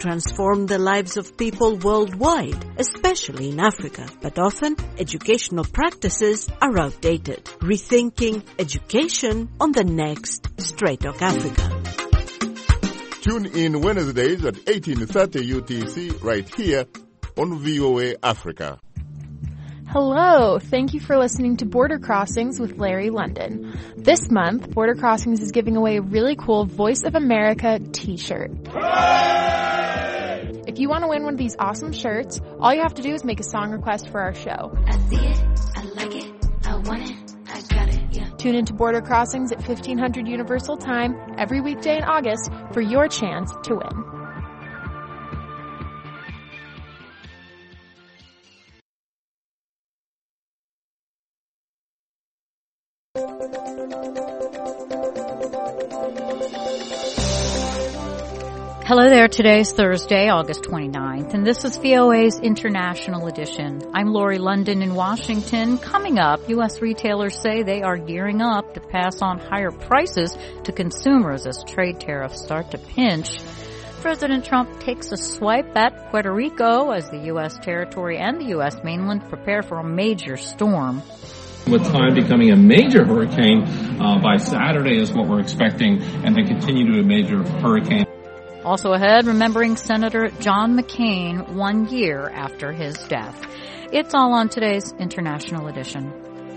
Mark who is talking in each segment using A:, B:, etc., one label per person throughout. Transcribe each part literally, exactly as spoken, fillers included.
A: transform the lives of people worldwide, especially in Africa. But often, educational practices are outdated. Rethinking education on the next Straight Talk Africa.
B: Tune in Wednesdays at eighteen thirty U T C right here on V O A Africa.
C: Hello, thank you for listening to Border Crossings with Larry London. This month, Border Crossings is giving away a really cool Voice of America t-shirt. Hooray! If you want to win one of these awesome shirts, all you have to do is make a song request for our show.
D: I see it, I like it, I want it.
C: Tune into Border Crossings at fifteen hundred Universal Time every weekday in August for your chance to win.
E: Hello there. Today's Thursday, August twenty-ninth, and this is V O A's International Edition. I'm Lori London in Washington. Coming up, U S retailers say they are gearing up to pass on higher prices to consumers as trade tariffs start to pinch. President Trump takes a swipe at Puerto Rico as the U S territory and the U S mainland prepare for a major storm.
F: With time becoming a major hurricane uh, by Saturday is what we're expecting, and then continue to a major hurricane.
E: Also ahead, remembering Senator John McCain one year after his death. It's all on today's International Edition.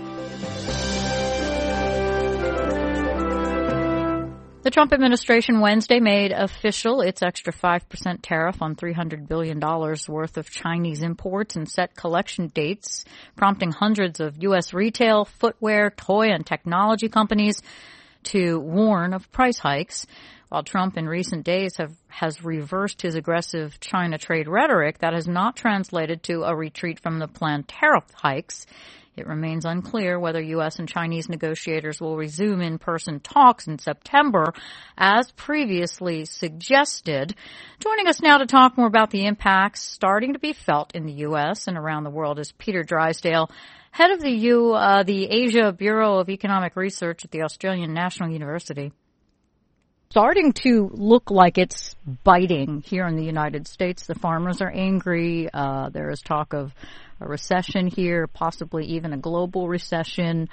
E: The Trump administration Wednesday made official its extra five percent tariff on three hundred billion dollars worth of Chinese imports and set collection dates, prompting hundreds of U S retail, footwear, toy, and technology companies to warn of price hikes. While Trump in recent days have, has reversed his aggressive China trade rhetoric, that has not translated to a retreat from the planned tariff hikes. It remains unclear whether U S and Chinese negotiators will resume in-person talks in September, as previously suggested. Joining us now to talk more about the impacts starting to be felt in the U S and around the world is Peter Drysdale, head of the U, uh, the Asia Bureau of Economic Research at the Australian National University. Starting to look like it's biting here in the United States. The farmers are angry. Uh, there is talk of a recession here, possibly even a global recession.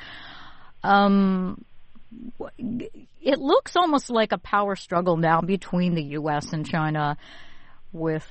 E: Um, it looks almost like a power struggle now between the U S and China, with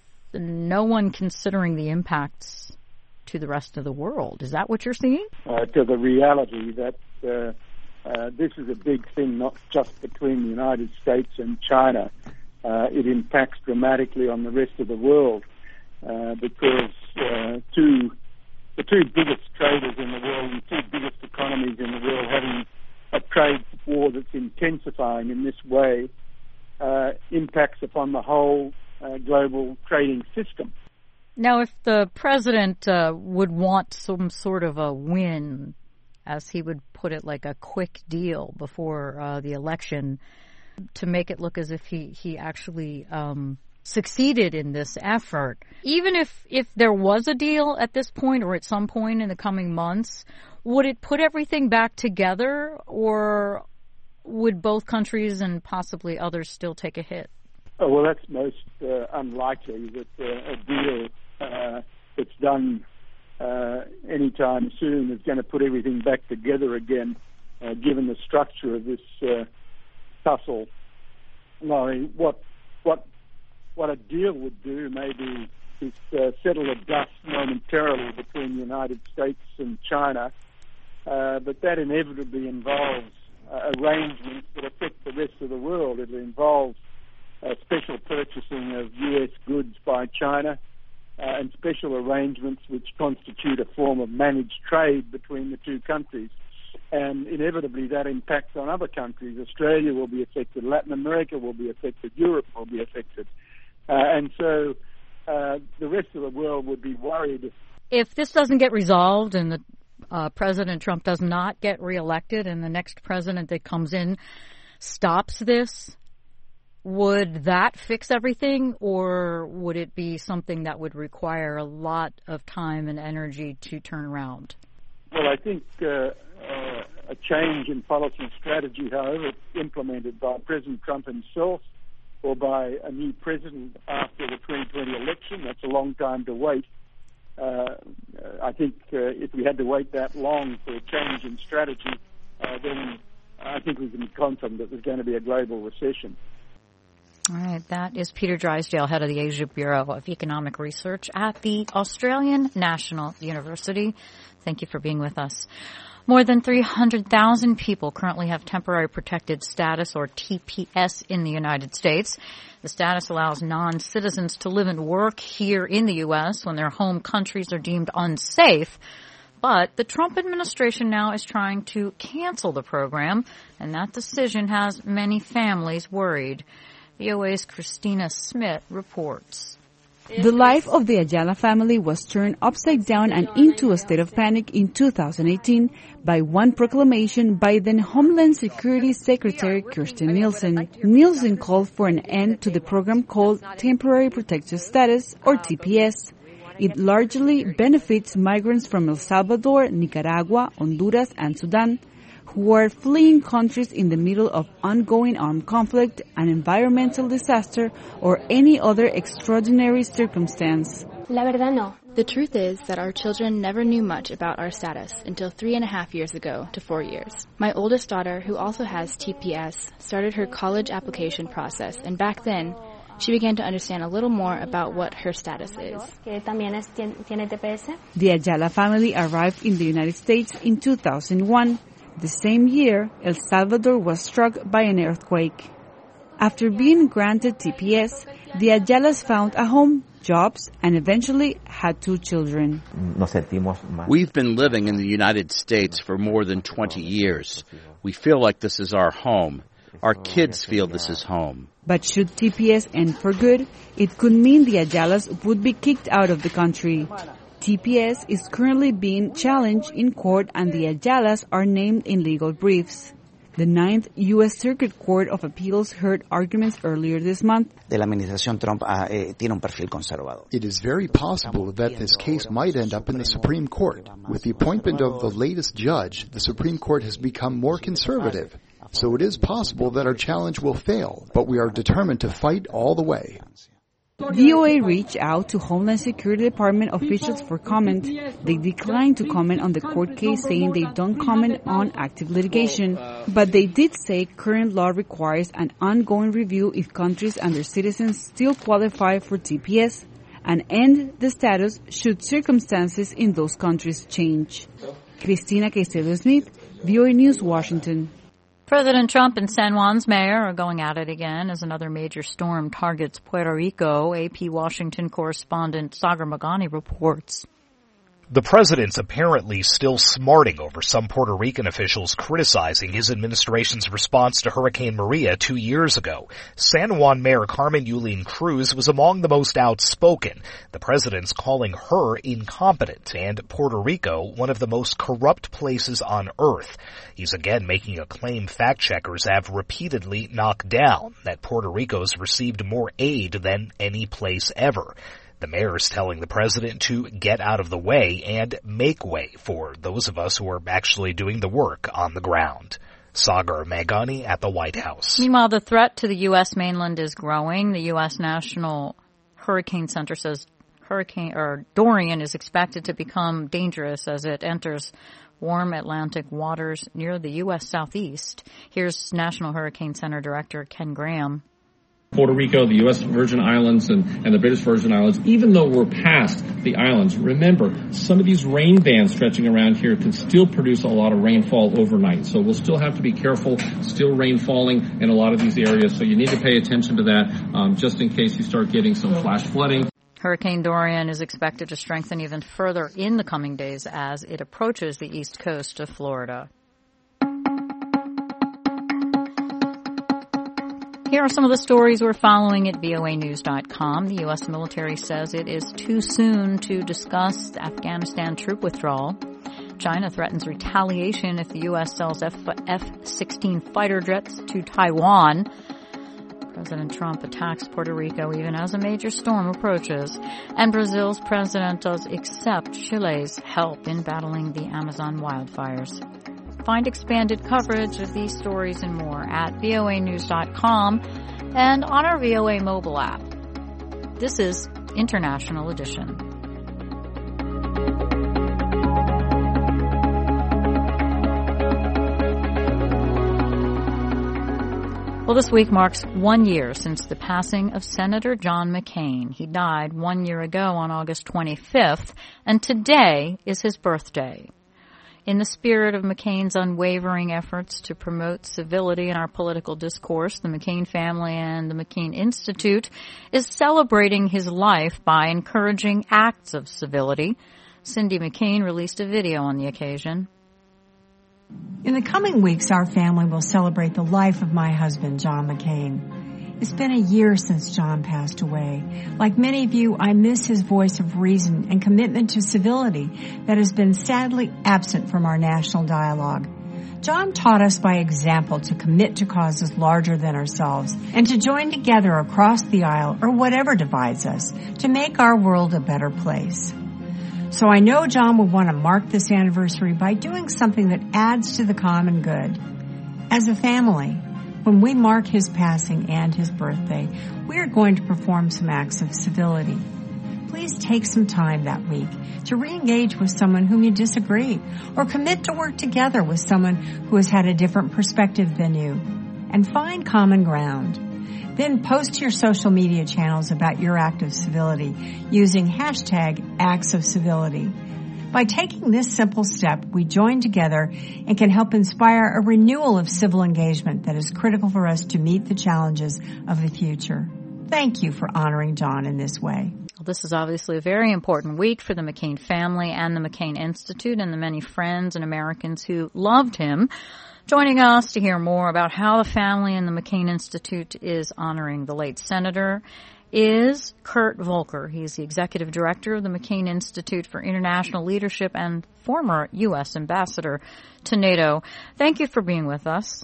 E: no one considering the impacts to the rest of the world. Is that what you're seeing?
G: Uh, to the reality that uh, uh, this is a big thing, not just between the United States and China. Uh, it impacts dramatically on the rest of the world uh, because uh, two, the two biggest traders in the world, the two biggest economies in the world, having a trade war that's intensifying in this way, uh, impacts upon the whole uh, global trading system.
E: Now, if the president uh, would want some sort of a win, as he would put it, like a quick deal before uh, the election, to make it look as if he, he actually um, succeeded in this effort, even if, if there was a deal at this point or at some point in the coming months, would it put everything back together, or would both countries and possibly others still take a hit?
G: Oh, well, that's most uh, unlikely that uh, a deal uh, that's done uh, anytime soon is going to put everything back together again, uh, given the structure of this uh, tussle. No, I mean, what what what a deal would do maybe is uh, settle the dust momentarily between the United States and China, uh, but that inevitably involves uh, arrangements that affect the rest of the world. It involves Uh, special purchasing of U S goods by China uh, and special arrangements which constitute a form of managed trade between the two countries. And inevitably that impacts on other countries. Australia will be affected, Latin America will be affected, Europe will be affected. Uh, and so uh, the rest of the world would be worried.
E: If this doesn't get resolved and the uh, President Trump does not get reelected and the next president that comes in stops this, would that fix everything, or would it be something that would require a lot of time and energy to turn around?
G: Well, I think uh, uh, a change in policy strategy, however implemented by President Trump himself or by a new president after the twenty twenty election. That's a long time to wait. Uh, I think uh, if we had to wait that long for a change in strategy, uh, then I think we can be confident that there's going to be a global recession.
E: All right, that is Peter Drysdale, head of the Asia Bureau of Economic Research at the Australian National University. Thank you for being with us. More than three hundred thousand people currently have temporary protected status, or T P S, in the United States. The status allows non-citizens to live and work here in the U S when their home countries are deemed unsafe. But the Trump administration now is trying to cancel the program, and that decision has many families worried. V O A's Christina Smith reports.
H: The life of the Ayala family was turned upside down and into a state of panic in two thousand eighteen by one proclamation by then Homeland Security Secretary Kirstjen Nielsen. Nielsen called for an end to the program called Temporary Protected Status, or T P S. It largely benefits migrants from El Salvador, Nicaragua, Honduras, and Sudan, who are fleeing countries in the middle of ongoing armed conflict, an environmental disaster, or any other extraordinary circumstance.
I: La verdad no. The truth is that our children never knew much about our status until three and a half years ago to four years. My oldest daughter, who also has T P S, started her college application process, and back then, she began to understand a little more about what her status is.
H: The Ayala family arrived in the United States in two thousand one. The same year, El Salvador was struck by an earthquake. After being granted T P S, the Ayalas found a home, jobs, and eventually had two children.
J: We've been living in the United States for more than twenty years. We feel like this is our home. Our kids feel this is home.
H: But should T P S end for good, it could mean the Ayalas would be kicked out of the country. T P S is currently being challenged in court, and the Ayalas are named in legal briefs. The Ninth U S Circuit Court of Appeals heard arguments earlier this month.
K: It is very possible that this case might end up in the Supreme Court. With the appointment of the latest judge, the Supreme Court has become more conservative. So it is possible that our challenge will fail, but we are determined to fight all the way.
H: V O A reached out to Homeland Security Department officials for comment. They declined to comment on the court case, saying they don't comment on active litigation. But they did say current law requires an ongoing review if countries and their citizens still qualify for T P S, and end the status should circumstances in those countries change. Christina Caicedo-Smith, V O A News, Washington.
E: President Trump and San Juan's mayor are going at it again as another major storm targets Puerto Rico. A P Washington correspondent Sagar Meghani reports.
L: The president's apparently still smarting over some Puerto Rican officials criticizing his administration's response to Hurricane Maria two years ago. San Juan Mayor Carmen Yulín Cruz was among the most outspoken. The president's calling her incompetent and Puerto Rico one of the most corrupt places on earth. He's again making a claim fact-checkers have repeatedly knocked down, that Puerto Rico's received more aid than any place ever. The mayor is telling the president to get out of the way and make way for those of us who are actually doing the work on the ground. Sagar Meghani at the White House.
E: Meanwhile, the threat to the U S mainland is growing. The U S National Hurricane Center says Hurricane or Dorian is expected to become dangerous as it enters warm Atlantic waters near the U S southeast. Here's National Hurricane Center Director Ken Graham.
F: Puerto Rico, the U S Virgin Islands, and, and the British Virgin Islands, even though we're past the islands, remember, some of these rain bands stretching around here can still produce a lot of rainfall overnight. So we'll still have to be careful, still rain falling in a lot of these areas. So you need to pay attention to that um, just in case you start getting some flash flooding.
E: Hurricane Dorian is expected to strengthen even further in the coming days as it approaches the east coast of Florida. Here are some of the stories we're following at V O A news dot com. The U S military says it is too soon to discuss Afghanistan troop withdrawal. China threatens retaliation if the U S sells F sixteen fighter jets to Taiwan. President Trump attacks Puerto Rico even as a major storm approaches. And Brazil's president does accept Chile's help in battling the Amazon wildfires. Find expanded coverage of these stories and more at V O A news dot com and on our V O A mobile app. This is International Edition. Well, this week marks one year since the passing of Senator John McCain. He died one year ago on August twenty-fifth, and today is his birthday. In the spirit of McCain's unwavering efforts to promote civility in our political discourse, the McCain family and the McCain Institute is celebrating his life by encouraging acts of civility. Cindy McCain released a video on the occasion.
M: In the coming weeks, our family will celebrate the life of my husband, John McCain. It's been a year since John passed away. Like many of you, I miss his voice of reason and commitment to civility that has been sadly absent from our national dialogue. John taught us by example to commit to causes larger than ourselves and to join together across the aisle or whatever divides us to make our world a better place. So I know John will want to mark this anniversary by doing something that adds to the common good. As a family, when we mark his passing and his birthday, we are going to perform some acts of civility. Please take some time that week to re-engage with someone whom you disagree or commit to work together with someone who has had a different perspective than you and find common ground. Then post to your social media channels about your act of civility using hashtag acts of civility. By taking this simple step, we join together and can help inspire a renewal of civil engagement that is critical for us to meet the challenges of the future. Thank you for honoring John in this way.
E: Well, this is obviously a very important week for the McCain family and the McCain Institute and the many friends and Americans who loved him. Joining us to hear more about how the family and the McCain Institute is honoring the late senator is Kurt Volker. He's the executive director of the McCain Institute for International Leadership and former U S ambassador to NATO. Thank you for being with us.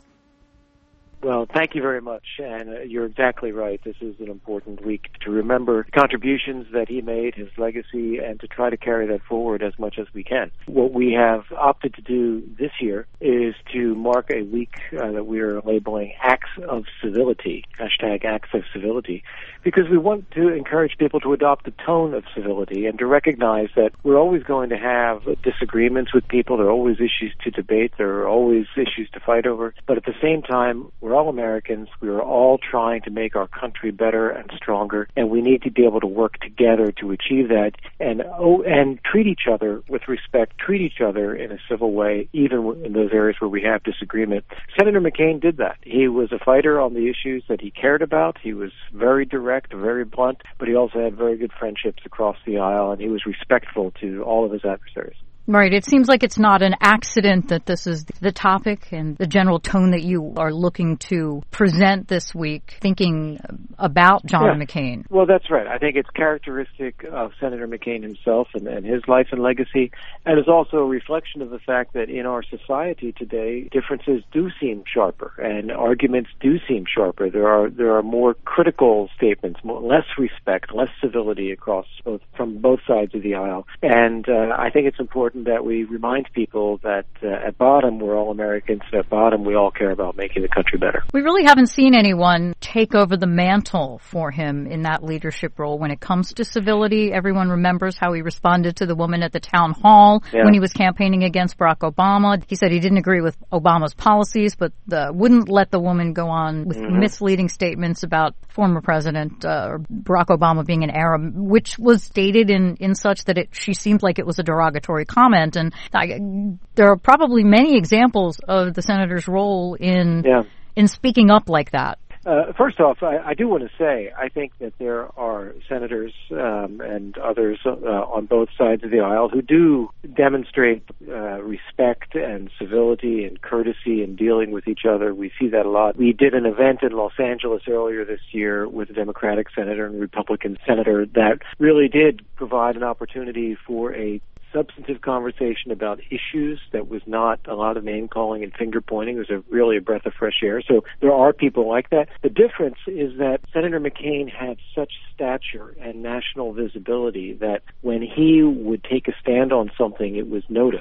N: Well, thank you very much, and uh, you're exactly right. This is an important week to remember the contributions that he made, his legacy, and to try to carry that forward as much as we can. What we have opted to do this year is to mark a week uh, that we are labeling Acts of Civility, hashtag Acts of Civility, because we want to encourage people to adopt the tone of civility and to recognize that we're always going to have disagreements with people. There are always issues to debate. There are always issues to fight over. But at the same time, we're all Americans. We are all trying to make our country better and stronger, and we need to be able to work together to achieve that and oh, and treat each other with respect, treat each other in a civil way, even in those areas where we have disagreement. Senator McCain did that. He was a fighter on the issues that he cared about. He was very direct, very blunt, but he also had very good friendships across the aisle, and he was respectful to all of his adversaries.
E: Right. It seems like it's not an accident that this is the topic and the general tone that you are looking to present this week, thinking about John
N: yeah.
E: McCain.
N: Well, that's right. I think it's characteristic of Senator McCain himself and, and his life and legacy, and it's also a reflection of the fact that in our society today, differences do seem sharper and arguments do seem sharper. There are there are more critical statements, more, less respect, less civility across both from both sides of the aisle, and uh, I think it's important that we remind people that uh, at bottom we're all Americans, and at bottom we all care about making the country better.
E: We really haven't seen anyone take over the mantle for him in that leadership role when it comes to civility. Everyone remembers how he responded to the woman at the town hall yeah. when he was campaigning against Barack Obama. He said he didn't agree with Obama's policies, but uh, wouldn't let the woman go on with mm-hmm. misleading statements about former President uh, Barack Obama being an Arab, which was stated in, in such that it, she seemed like it was a derogatory comment. And I, there are probably many examples of the senator's role in
N: yeah.
E: in speaking up like that.
N: Uh, first off, I, I do want to say I think that there are senators um, and others uh, on both sides of the aisle who do demonstrate uh, respect and civility and courtesy in dealing with each other. We see that a lot. We did an event in Los Angeles earlier this year with a Democratic senator and a Republican senator that really did provide an opportunity for a substantive conversation about issues that was not a lot of name-calling and finger-pointing. It was a, really a breath of fresh air. So there are people like that. The difference is that Senator McCain had such stature and national visibility that when he would take a stand on something, it was noticed.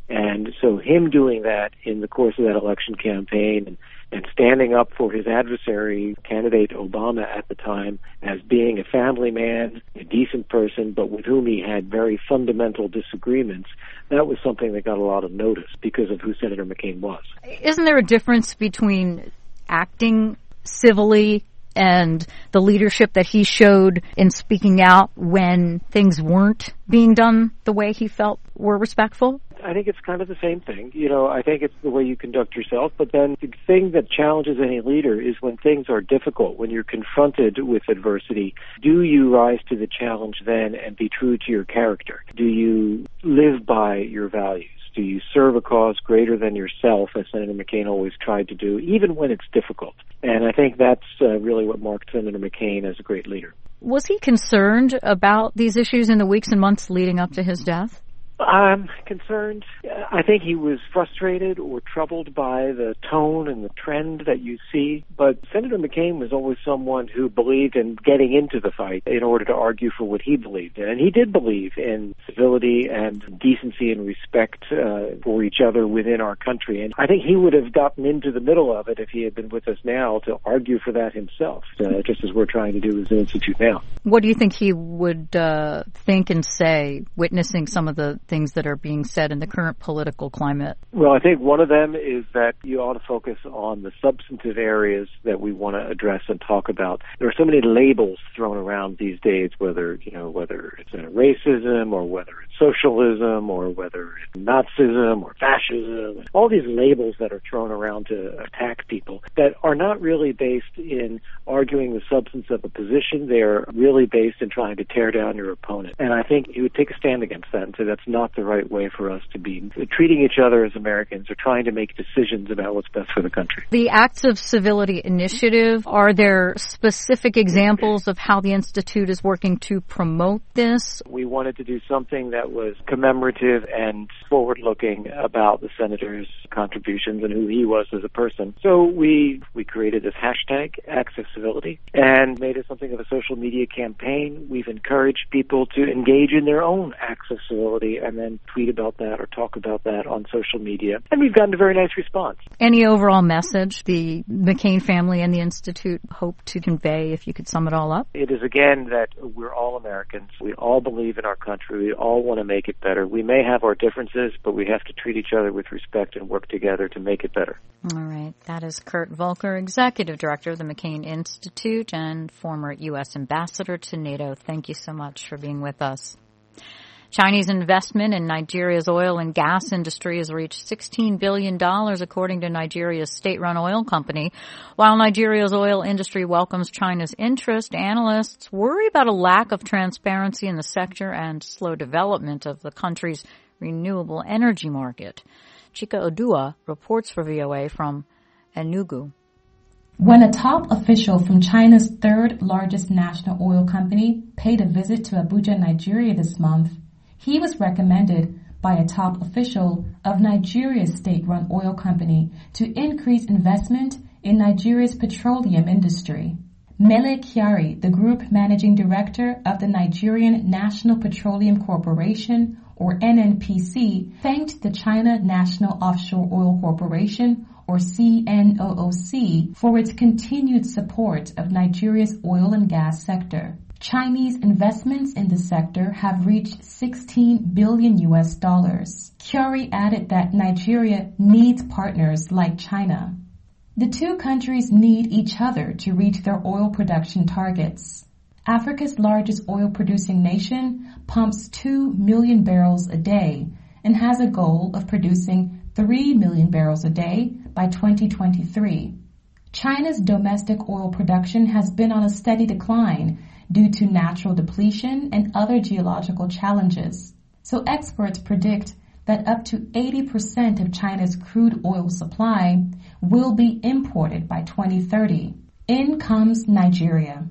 N: And so him doing that in the course of that election campaign and, and standing up for his adversary, candidate Obama at the time, as being a family man, a decent person, but with whom he had very fundamental disagreements, that was something that got a lot of notice because of who Senator McCain was.
E: Isn't there a difference between acting civilly and the leadership that he showed in speaking out when things weren't being done the way he felt were respectful?
N: I think it's kind of the same thing. You know, I think it's the way you conduct yourself, but then the thing that challenges any leader is when things are difficult, when you're confronted with adversity, do you rise to the challenge then and be true to your character? Do you live by your values? Do you serve a cause greater than yourself, as Senator McCain always tried to do, even when it's difficult? And I think that's uh, really what marked Senator McCain as a great leader.
E: Was he concerned about these issues in the weeks and months leading up to his death?
N: I'm concerned. I think he was frustrated or troubled by the tone and the trend that you see. But Senator McCain was always someone who believed in getting into the fight in order to argue for what he believed in. And he did believe in civility and decency and respect uh, for each other within our country. And I think he would have gotten into the middle of it if he had been with us now to argue for that himself, uh, just as we're trying to do as an institute now.
E: What do you think he would uh, think and say, witnessing some of the things that are being said in the current political climate?
N: Well, I think one of them is that you ought to focus on the substantive areas that we want to address and talk about. There are so many labels thrown around these days, whether, you know, whether it's racism or whether it's socialism or whether it's Nazism or fascism. All these labels that are thrown around to attack people that are not really based in arguing the substance of a position. They're really based in trying to tear down your opponent. And I think you would take a stand against that and say that's not the right way for us to be treating each other as Americans or trying to make decisions about what's best for the country.
E: The Acts of Civility Initiative, are there specific examples of how the Institute is working to promote this?
N: We wanted to do something that was commemorative and forward-looking about the senator's contributions and who he was as a person. So we we created this hashtag, Acts of Civility, and made it something of a social media campaign. We've encouraged people to engage in their own acts of civility and then tweet about that or talk about that on social media. And we've gotten a very nice response.
E: Any overall message the McCain family and the Institute hope to convey, if you could sum it all up?
N: It is, again, that we're all Americans. We all believe in our country. We all want to make it better. We may have our differences, but we have to treat each other with respect and work together to make it better.
E: All right. That is Kurt Volker, Executive Director of the McCain Institute and former U S Ambassador to NATO. Thank you so much for being with us. Chinese investment in Nigeria's oil and gas industry has reached sixteen billion dollars, according to Nigeria's state-run oil company. While Nigeria's oil industry welcomes China's interest, analysts worry about a lack of transparency in the sector and slow development of the country's renewable energy market. Chika Odua reports for V O A from Enugu.
O: When a top official from China's third largest national oil company paid a visit to Abuja, Nigeria this month, he was recommended by a top official of Nigeria's state-run oil company to increase investment in Nigeria's petroleum industry. Mele Kyari, the group managing director of the Nigerian National Petroleum Corporation, or N N P C, thanked the China National Offshore Oil Corporation, or C N O O C, for its continued support of Nigeria's oil and gas sector. Chinese investments in the sector have reached sixteen billion U S dollars. Kyari added that Nigeria needs partners like China. The two countries need each other to reach their oil production targets. Africa's largest oil-producing nation pumps two million barrels a day and has a goal of producing three million barrels a day by twenty twenty-three. China's domestic oil production has been on a steady decline due to natural depletion and other geological challenges. So experts predict that up to eighty percent of China's crude oil supply will be imported by twenty thirty. In comes Nigeria.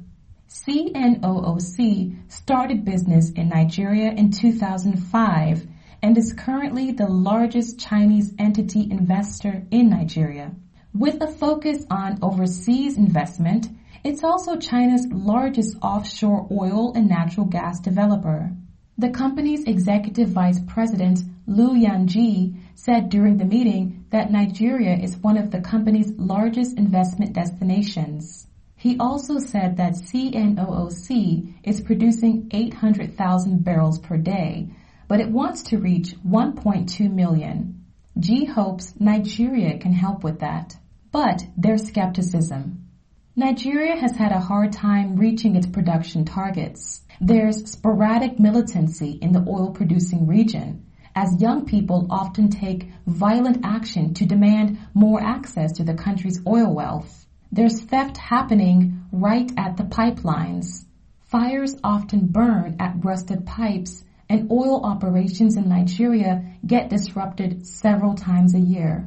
O: C N O O C started business in Nigeria in two thousand five and is currently the largest Chinese entity investor in Nigeria. With a focus on overseas investment, it's also China's largest offshore oil and natural gas developer. The company's executive vice president, Liu Yangji, said during the meeting that Nigeria is one of the company's largest investment destinations. He also said that C N O O C is producing eight hundred thousand barrels per day, but it wants to reach one point two million. G hopes Nigeria can help with that. But there's skepticism. Nigeria has had a hard time reaching its production targets. There's sporadic militancy in the oil-producing region, as young people often take violent action to demand more access to the country's oil wealth. There's theft happening right at the pipelines. Fires often burn at rusted pipes, and oil operations in Nigeria get disrupted several times a year.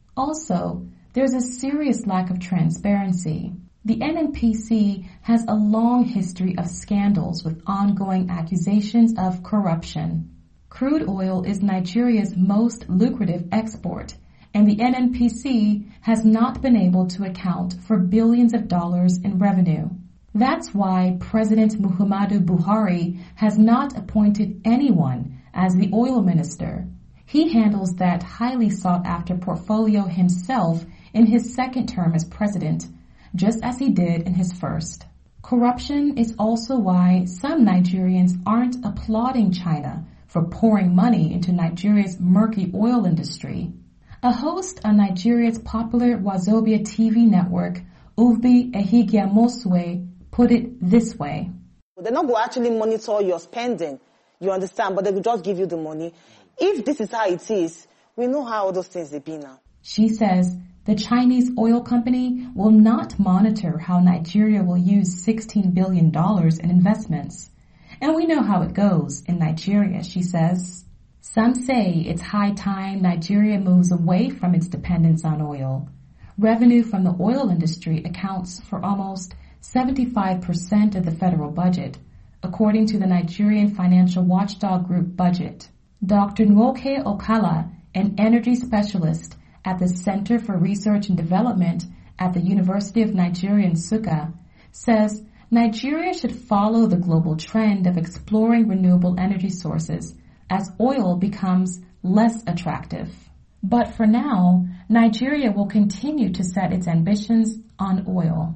O: Also, there's a serious lack of transparency. The N N P C has a long history of scandals with ongoing accusations of corruption. Crude oil is Nigeria's most lucrative export, and the N N P C has not been able to account for billions of dollars in revenue. That's why President Muhammadu Buhari has not appointed anyone as the oil minister. He handles that highly sought-after portfolio himself in his second term as president, just as he did in his first. Corruption is also why some Nigerians aren't applauding China for pouring money into Nigeria's murky oil industry. A host on Nigeria's popular Wazobia T V network, Uvbi Ehigiamosue, put it this way.
P: They're not going to actually monitor your spending, you understand, but they will just give you the money. If this is how it is, we know how all those things they be now.
O: She says the Chinese oil company will not monitor how Nigeria will use sixteen billion dollars in investments. And we know how it goes in Nigeria, she says. Some say it's high time Nigeria moves away from its dependence on oil. Revenue from the oil industry accounts for almost seventy-five percent of the federal budget, according to the Nigerian financial watchdog group Budget. Doctor Nwoke Okala, an energy specialist at the Center for Research and Development at the University of Nigeria, Nsukka, says Nigeria should follow the global trend of exploring renewable energy sources as oil becomes less attractive. But for now, Nigeria will continue to set its ambitions on oil.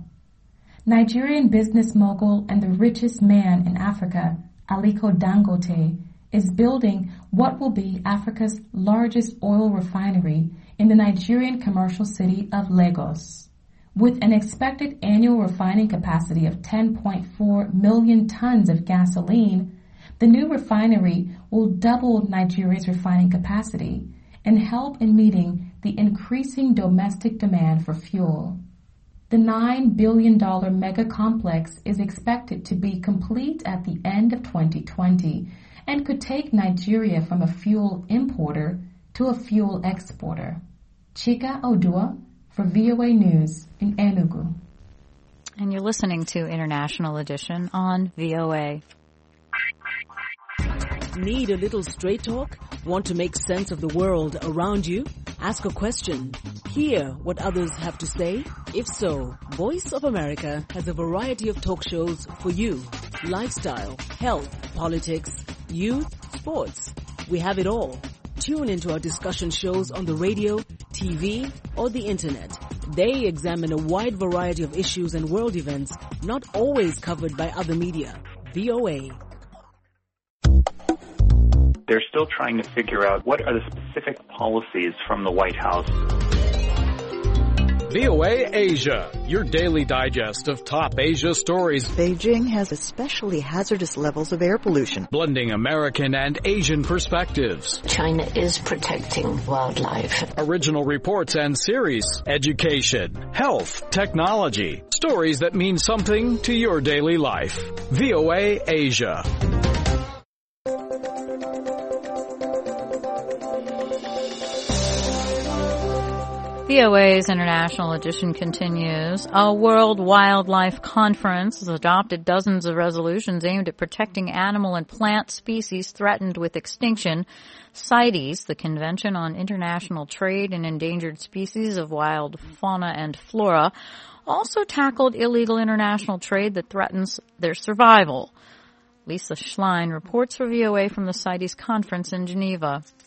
O: Nigerian business mogul and the richest man in Africa, Aliko Dangote, is building what will be Africa's largest oil refinery in the Nigerian commercial city of Lagos. With an expected annual refining capacity of ten point four million tons of gasoline, the new refinery will double Nigeria's refining capacity and help in meeting the increasing domestic demand for fuel. The nine billion dollars mega complex is expected to be complete at the end of twenty twenty and could take Nigeria from a fuel importer to a fuel exporter. Chika Odua for V O A News in Enugu.
E: And you're listening to International Edition on V O A.
A: Need a little straight talk? Want to make sense of the world around you? Ask a question. Hear what others have to say? If so, Voice of America has a variety of talk shows for you. Lifestyle, health, politics, youth, sports. We have it all. Tune into our discussion shows on the radio, T V, or the internet. They examine a wide variety of issues and world events not always covered by other media. V O A.
Q: They're still trying to figure out what are the specific policies from the White House.
R: V O A Asia, your daily digest of top Asia stories.
S: Beijing has especially hazardous levels of air pollution.
R: Blending American and Asian perspectives.
T: China is protecting wildlife.
R: Original reports and series. Education, health, technology. Stories that mean something to your daily life. V O A Asia.
E: V O A's International Edition continues. A World Wildlife Conference has adopted dozens of resolutions aimed at protecting animal and plant species threatened with extinction. CITES, the Convention on International Trade in Endangered Species of Wild Fauna and Flora, also tackled illegal international trade that threatens their survival. Lisa Schlein reports for V O A from the CITES conference in Geneva.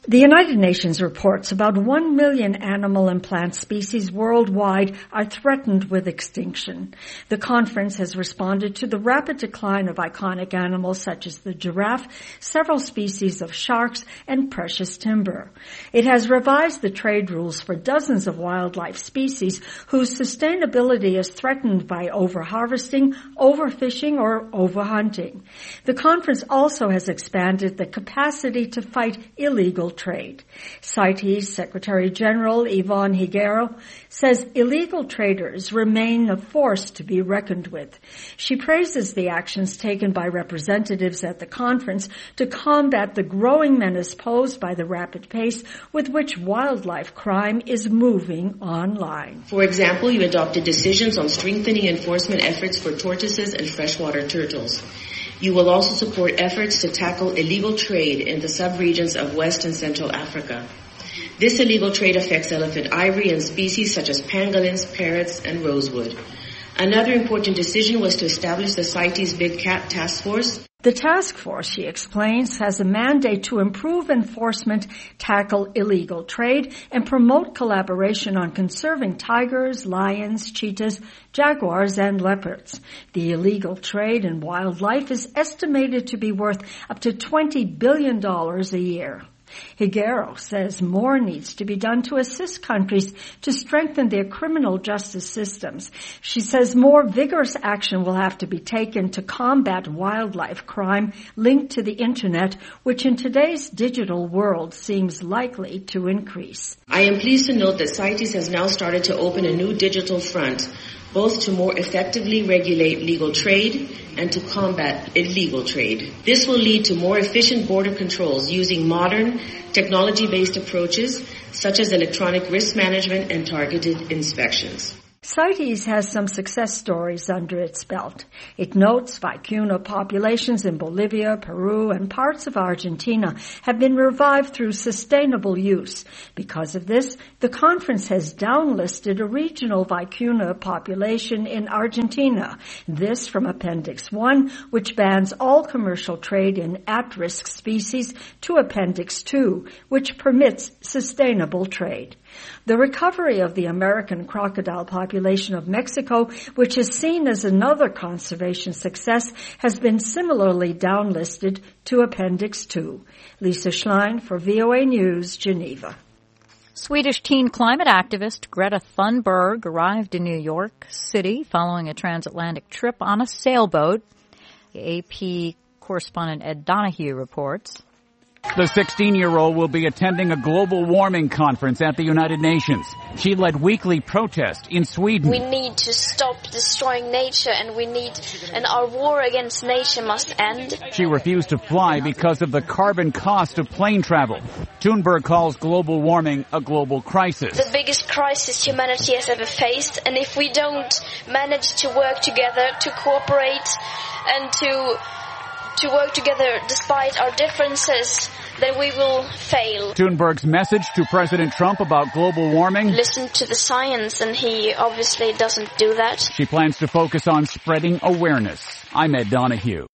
M: The United Nations reports about one million animal and plant species worldwide are threatened with extinction. The conference has responded to the rapid decline of iconic animals such as the giraffe, several species of sharks, and precious timber. It has revised the trade rules for dozens of wildlife species whose sustainability is threatened by overharvesting, overfishing, or overhunting. The conference also has expanded the capacity to fight illegal trade. CITES Secretary General Yvonne Higuero says illegal traders remain a force to be reckoned with. She praises the actions taken by representatives at the conference to combat the growing menace posed by the rapid pace with which wildlife crime is moving online.
U: For example, you adopted decisions on strengthening enforcement efforts for tortoises and freshwater turtles. You will also support efforts to tackle illegal trade in the subregions of West and Central Africa. This illegal trade affects elephant ivory and species such as pangolins, parrots, and rosewood. Another important decision was to establish the CITES Big Cat Task Force.
M: The task force, she explains, has a mandate to improve enforcement, tackle illegal trade, and promote collaboration on conserving tigers, lions, cheetahs, jaguars, and leopards. The illegal trade in wildlife is estimated to be worth up to twenty billion dollars a year. Higuero says more needs to be done to assist countries to strengthen their criminal justice systems. She says more vigorous action will have to be taken to combat wildlife crime linked to the Internet, which in today's digital world seems likely to increase.
U: I am pleased to note that CITES has now started to open a new digital front, both to more effectively regulate legal trade and to combat illegal trade. This will lead to more efficient border controls using modern, technology-based approaches such as electronic risk management and targeted inspections.
M: CITES has some success stories under its belt. It notes vicuña populations in Bolivia, Peru, and parts of Argentina have been revived through sustainable use. Because of this, the conference has downlisted a regional vicuña population in Argentina. This from Appendix one, which bans all commercial trade in at-risk species, to Appendix two, which permits sustainable trade. The recovery of the American crocodile population of Mexico, which is seen as another conservation success, has been similarly downlisted to Appendix two. Lisa Schlein for V O A News, Geneva.
E: Swedish teen climate activist Greta Thunberg arrived in New York City following a transatlantic trip on a sailboat. The A P correspondent Ed Donahue reports.
V: The sixteen-year-old will be attending a global warming conference at the United Nations. She led weekly protests in Sweden.
W: We need to stop destroying nature, and we need, and our war against nature must end.
V: She refused to fly because of the carbon cost of plane travel. Thunberg calls global warming a global crisis.
W: The biggest crisis humanity has ever faced, and if we don't manage to work together, to cooperate, and to to work together despite our differences, then we will fail.
V: Thunberg's message to President Trump about global warming:
W: listen to the science, and he obviously doesn't do that.
V: She plans to focus on spreading awareness. I'm Ed Donahue.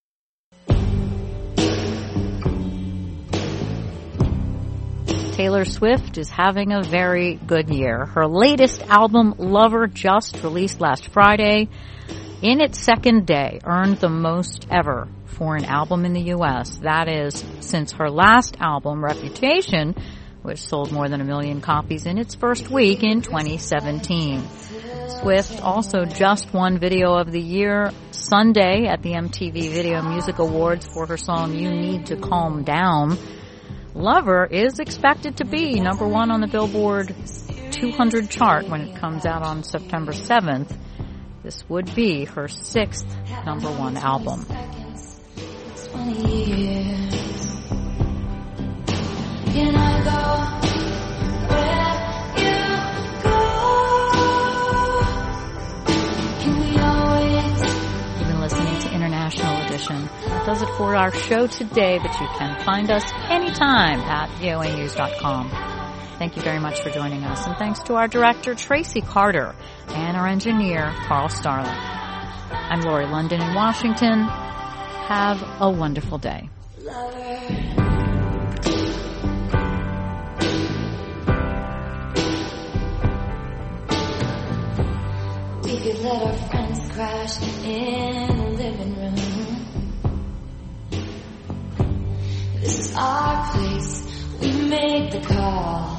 E: Taylor Swift is having a very good year. Her latest album, Lover, just released last Friday. In its second day, earned the most ever for an album in the U S. That is, since her last album, Reputation, which sold more than a million copies in its first week in twenty seventeen. Swift also just won Video of the Year Sunday at the M T V Video Music Awards for her song You Need to Calm Down. Lover is expected to be number one on the Billboard two hundred chart when it comes out on September seventh. This would be her sixth number one album.
D: twenty years. Can I go where you go? Can we always?
E: You've been listening to International Edition. That does it for our show today, but you can find us anytime at V O A news dot com. Thank you very much for joining us, and thanks to our director, Tracy Carter, and our engineer, Carl Starling. I'm Lori London in Washington. Have a wonderful day.
D: Lover. We could let our friends crash in the living room. This is our place, we make the call.